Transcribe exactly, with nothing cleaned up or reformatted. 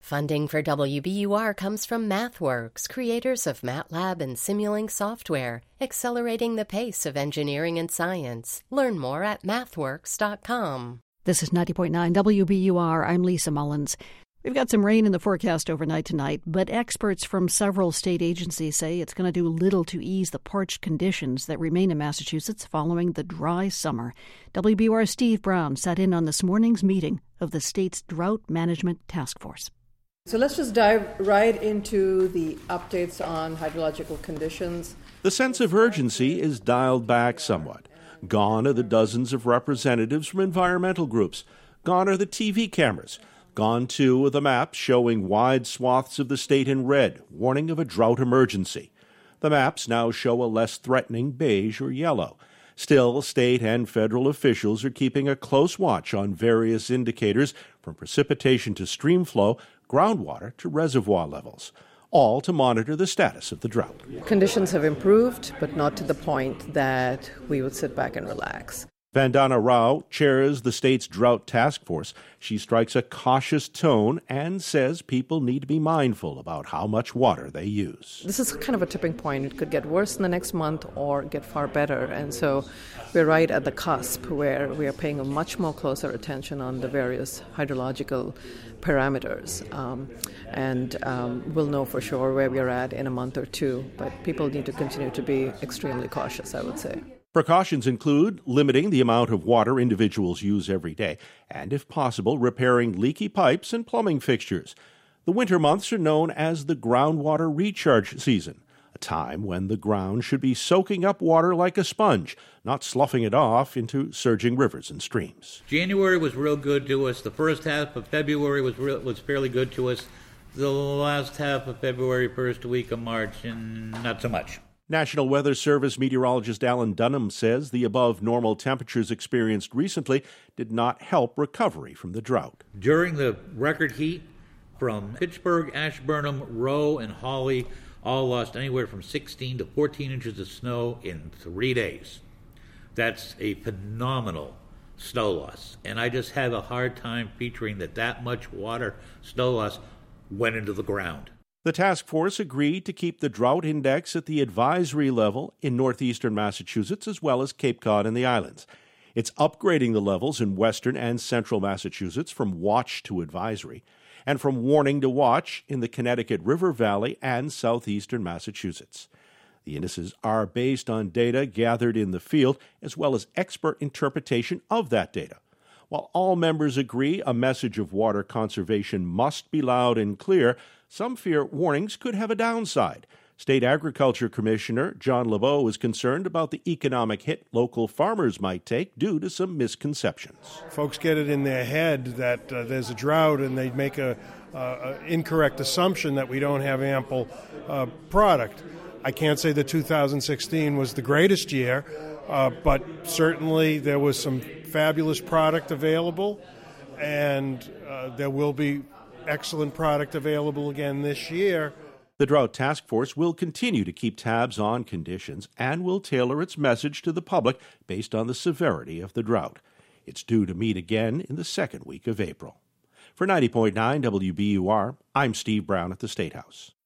Funding for W B U R comes from MathWorks, creators of MATLAB and Simulink software, accelerating the pace of engineering and science. Learn more at mathworks dot com. This is ninety point nine W B U R. I'm Lisa Mullins. We've got some rain in the forecast overnight tonight, but experts from several state agencies say it's going to do little to ease the parched conditions that remain in Massachusetts following the dry summer. W B U R's Steve Brown sat in on this morning's meeting of the state's Drought Management Task Force. So let's just dive right into the updates on hydrological conditions. The sense of urgency is dialed back somewhat. Gone are the dozens of representatives from environmental groups. Gone are the T V cameras. Gone, too, are the maps showing wide swaths of the state in red, warning of a drought emergency. The maps now show a less threatening beige or yellow. Still, state and federal officials are keeping a close watch on various indicators from precipitation to stream flow, groundwater to reservoir levels, all to monitor the status of the drought. Conditions have improved, but not to the point that we would sit back and relax. Vandana Rao chairs the state's drought task force. She strikes a cautious tone and says people need to be mindful about how much water they use. This is kind of a tipping point. It could get worse in the next month or get far better. And so we're right at the cusp where we are paying a much more closer attention on the various hydrological parameters. Um, and um, we'll know for sure where we're at in a month or two. But people need to continue to be extremely cautious, I would say. Precautions include limiting the amount of water individuals use every day and, if possible, repairing leaky pipes and plumbing fixtures. The winter months are known as the groundwater recharge season, a time when the ground should be soaking up water like a sponge, not sloughing it off into surging rivers and streams. January was real good to us. The first half of February was real, was fairly good to us. The last half of February, first week of March, and not so much. National Weather Service meteorologist Alan Dunham says the above-normal temperatures experienced recently did not help recovery from the drought. During the record heat, from Pittsburgh, Ashburnham, Rowe, and Hawley, all lost anywhere from sixteen to fourteen inches of snow in three days. That's a phenomenal snow loss, and I just have a hard time featuring that that much water, snow loss, went into the ground. The task force agreed to keep the drought index at the advisory level in northeastern Massachusetts as well as Cape Cod and the islands. It's upgrading the levels in western and central Massachusetts from watch to advisory and from warning to watch in the Connecticut River Valley and southeastern Massachusetts. The indices are based on data gathered in the field as well as expert interpretation of that data. While all members agree a message of water conservation must be loud and clear, some fear warnings could have a downside. State Agriculture Commissioner John LeBeau is concerned about the economic hit local farmers might take due to some misconceptions. Folks get it in their head that uh, there's a drought and they make a, uh, a incorrect assumption that we don't have ample uh, product. I can't say that two thousand sixteen was the greatest year, uh, but certainly there was some fabulous product available, and uh, there will be excellent product available again this year. The Drought Task Force will continue to keep tabs on conditions and will tailor its message to the public based on the severity of the drought. It's due to meet again in the second week of April. For ninety point nine W B U R, I'm Steve Brown at the State House.